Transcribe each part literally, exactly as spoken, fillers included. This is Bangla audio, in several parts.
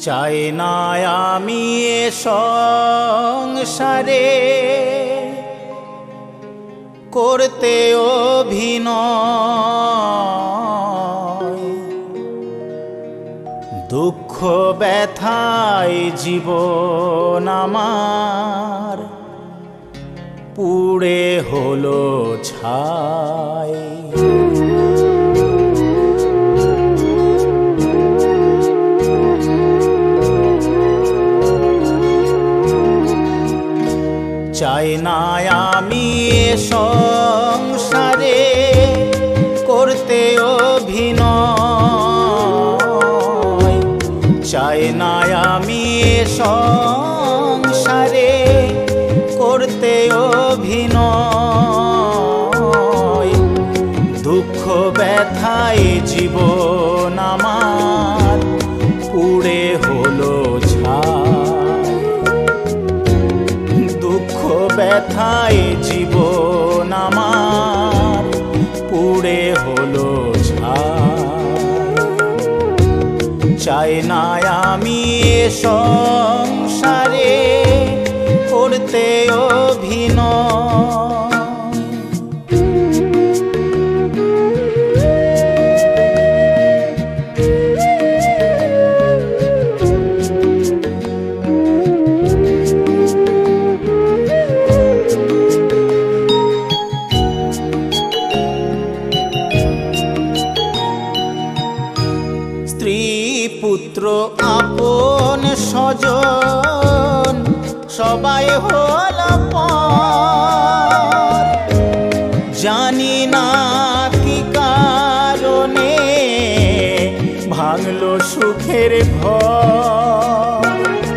চাই না আমি এ সংসারে করতে অভিনয়, দুঃখ ব্যথায় জীবন আমার পুড়ে হলো ছাই। চাই না আমি এ সংসারে করতে অভিনয়, চাই না আমি এ সংসারে করতে অভিনয়, দুঃখ ব্যথায় জীবন আমার পুড়ে হলো ছাই। দুঃখ ব্যথায় জীবন আমার পুড়ে হলো ছাই। চাই না আমি এ সংসারে করতে অভিনয়। স্ত্রী পুত্র আপন স্বজন সবাই হলো পর, জানি না কি কারণে ভাঙলো সুখের ঘর।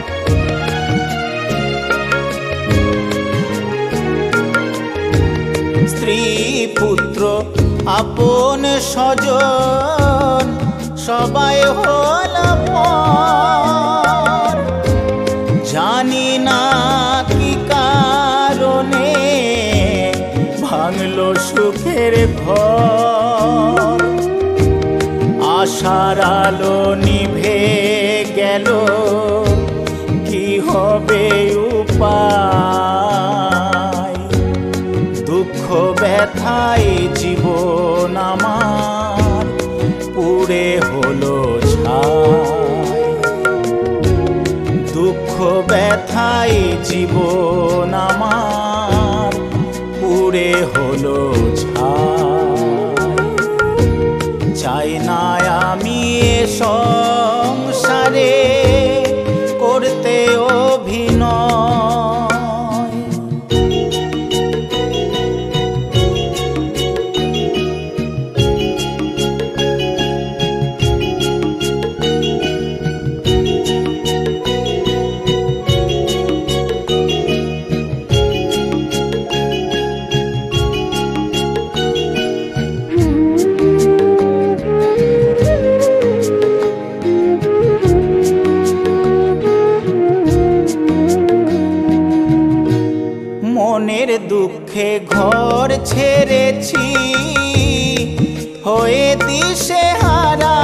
স্ত্রী পুত্র আপন স্বজন সবাই হলো পর, জানি না কি কারণে ভাঙলো সুখের ঘর। আশার আলো নিভে গেল কি হবে উপায়, দুঃখ ব্যথায় জীবন আমার পুড়ে হলো ছাই। দুঃখ ব্যথায় জীবন আমার পুড়ে হলো ছাই। চাই না আমি এ সংসারে করতে অভিনয়। মনের দুঃখে ঘর ছেড়েছি হয়ে দিশেহারা,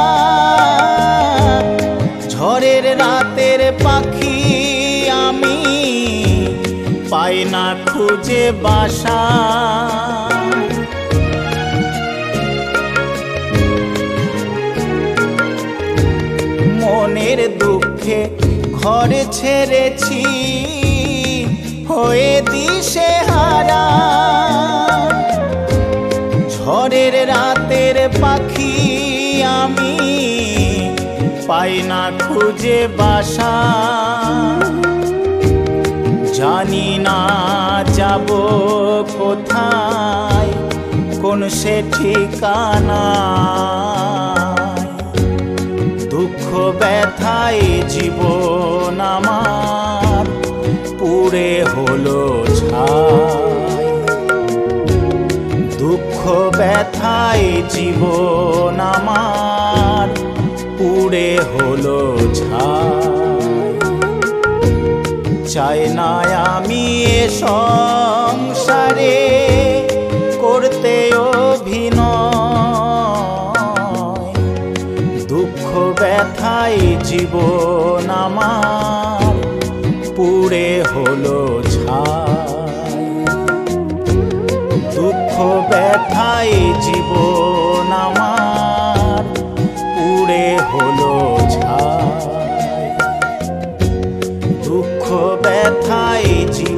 ঝড়ের রাতের পাখি আমি পাই না খুঁজে বাসা। মনের দুঃখে ঘর ছেড়েছি হয়ে দিশেহারা, ঝড়ের রাতের পাখি আমি পাই না খুঁজে বাসা। জানি না যাব কোথায় কোন সে ঠিকানা, দুঃখ ব্যথায় জীবন আমার পুড়ে হলো ছাই। দুঃখ ব্যথায় জীবন আমার পুড়ে হলো ছাই। চাই না আমি এ সংসারে করতে অভিনয়, দুঃখ ব্যথা ব্যথায় জীবন আমার পুড়ে হলো ছাই। দুঃখ ব্যথায় জীবন আমার পুড়ে হলো ছাই। দুঃখ ব্যথায় জীবন